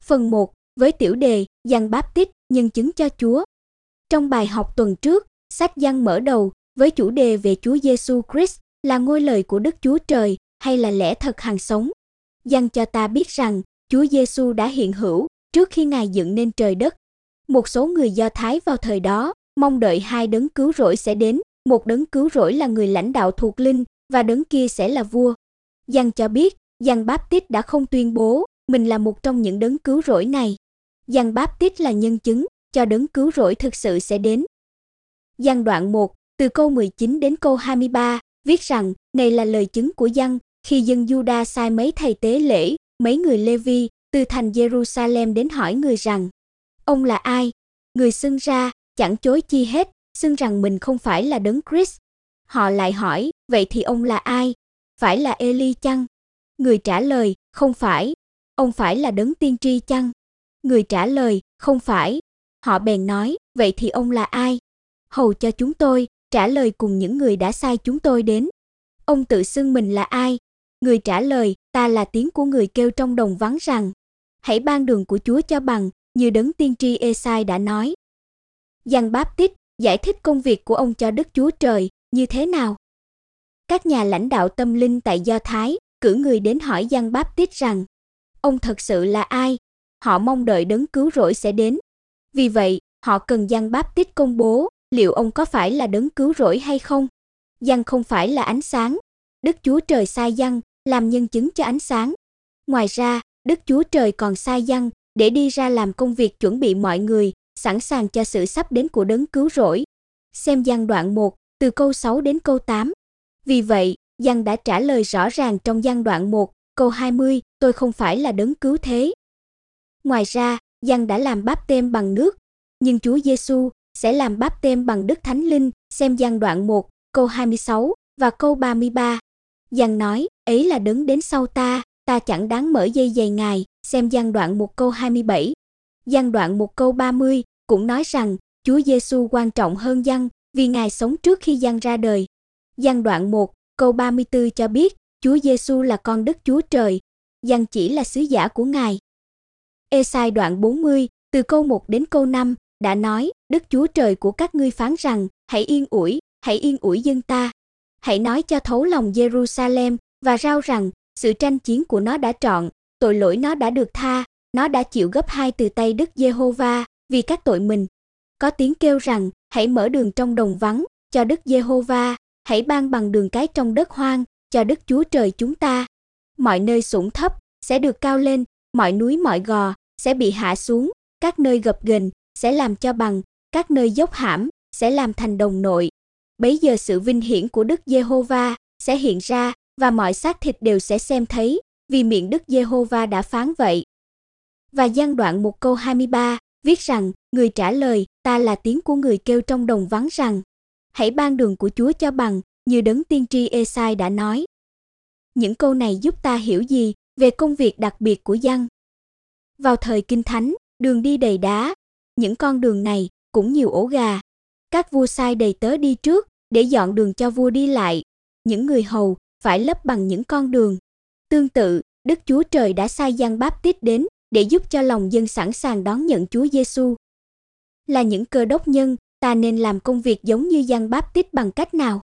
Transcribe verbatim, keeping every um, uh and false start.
Phần một, với tiểu đề, Giăng Báp-tít, nhân chứng cho Chúa. Trong bài học tuần trước, sách Giăng mở đầu với chủ đề về Chúa Giêsu Christ là ngôi lời của Đức Chúa Trời hay là lẽ thật hàng sống. Giăng cho ta biết rằng Chúa Giêsu đã hiện hữu trước khi Ngài dựng nên trời đất. Một số người Do Thái vào thời đó mong đợi hai đấng cứu rỗi sẽ đến, một đấng cứu rỗi là người lãnh đạo thuộc linh và đấng kia sẽ là vua. Giăng cho biết, Giăng Báp-tít đã không tuyên bố mình là một trong những đấng cứu rỗi này. Giăng Báp-tít là nhân chứng cho đấng cứu rỗi thực sự sẽ đến. Giăng đoạn một, từ câu mười chín đến câu hai mươi ba, viết rằng, này là lời chứng của Giăng, khi dân Juda sai mấy thầy tế lễ, mấy người Lê-vi, từ thành Jerusalem đến hỏi người rằng, ông là ai? Người xưng ra, chẳng chối chi hết, xưng rằng mình không phải là đấng Christ. Họ lại hỏi, vậy thì ông là ai? Phải là Eli chăng? Người trả lời, không phải. Ông phải là đấng tiên tri chăng? Người trả lời, không phải. Họ bèn nói, vậy thì ông là ai? Hầu cho chúng tôi, trả lời cùng những người đã sai chúng tôi đến. Ông tự xưng mình là ai? Người trả lời, ta là tiếng của người kêu trong đồng vắng rằng, hãy ban đường của Chúa cho bằng, như đấng tiên tri Ê-sai đã nói. Giăng Báp-tít giải thích công việc của ông cho Đức Chúa Trời như thế nào? Các nhà lãnh đạo tâm linh tại Do Thái cử người đến hỏi Giăng Báp-tít rằng, ông thật sự là ai? Họ mong đợi đấng cứu rỗi sẽ đến. Vì vậy, họ cần Giăng Báp-tít công bố liệu ông có phải là đấng cứu rỗi hay không. Giăng không phải là ánh sáng. Đức Chúa Trời sai Giăng làm nhân chứng cho ánh sáng. Ngoài ra, Đức Chúa Trời còn sai Giăng để đi ra làm công việc chuẩn bị mọi người, sẵn sàng cho sự sắp đến của đấng cứu rỗi. Xem Giăng đoạn một, từ câu sáu đến câu tám. Vì vậy, Giăng đã trả lời rõ ràng trong Giăng đoạn một, câu hai mươi, tôi không phải là đấng cứu thế. Ngoài ra, Giăng đã làm báp-têm bằng nước, nhưng Chúa Giêsu sẽ làm báp-têm bằng Đức Thánh Linh, xem Giăng đoạn một, câu hai mươi sáu và câu ba mươi ba. Giăng nói, ấy là đấng đến sau ta, ta chẳng đáng mở dây giày Ngài, xem Giăng đoạn một câu hai mươi bảy. Giăng đoạn một câu ba mươi cũng nói rằng Chúa Giêsu quan trọng hơn Giăng vì Ngài sống trước khi Giăng ra đời. Giăng đoạn một, câu ba mươi tư cho biết Chúa Giêsu là con Đức Chúa Trời, Giăng chỉ là sứ giả của Ngài. Ê-sai đoạn bốn mươi, từ câu một đến câu năm, đã nói, Đức Chúa Trời của các ngươi phán rằng, hãy yên ủi, hãy yên ủi dân ta. Hãy nói cho thấu lòng Jerusalem và rao rằng, sự tranh chiến của nó đã trọn, tội lỗi nó đã được tha, nó đã chịu gấp hai từ tay Đức Giê-hô-va vì các tội mình. Có tiếng kêu rằng, hãy mở đường trong đồng vắng cho Đức Giê-hô-va, hãy ban bằng đường cái trong đất hoang cho Đức Chúa Trời chúng ta. Mọi nơi sũng thấp sẽ được cao lên, mọi núi mọi gò sẽ bị hạ xuống, các nơi gập ghềnh sẽ làm cho bằng, các nơi dốc hãm sẽ làm thành đồng nội. Bấy giờ sự vinh hiển của Đức Giê-hô-va sẽ hiện ra và mọi xác thịt đều sẽ xem thấy, vì miệng Đức Giê-hô-va đã phán vậy. Và Giăng đoạn một câu hai mươi ba viết rằng, người trả lời, ta là tiếng của người kêu trong đồng vắng rằng, hãy ban đường của Chúa cho bằng, như đấng tiên tri Ê-sai đã nói. Những câu này giúp ta hiểu gì về công việc đặc biệt của Giăng? Vào thời Kinh Thánh, đường đi đầy đá, những con đường này cũng nhiều ổ gà. Các vua sai đầy tớ đi trước để dọn đường cho vua đi lại. Những người hầu phải lấp bằng những con đường. Tương tự, Đức Chúa Trời đã sai Giăng Báp-tít đến để giúp cho lòng dân sẵn sàng đón nhận Chúa Giêsu. Là những cơ đốc nhân, ta nên làm công việc giống như Giăng Báp-tít bằng cách nào?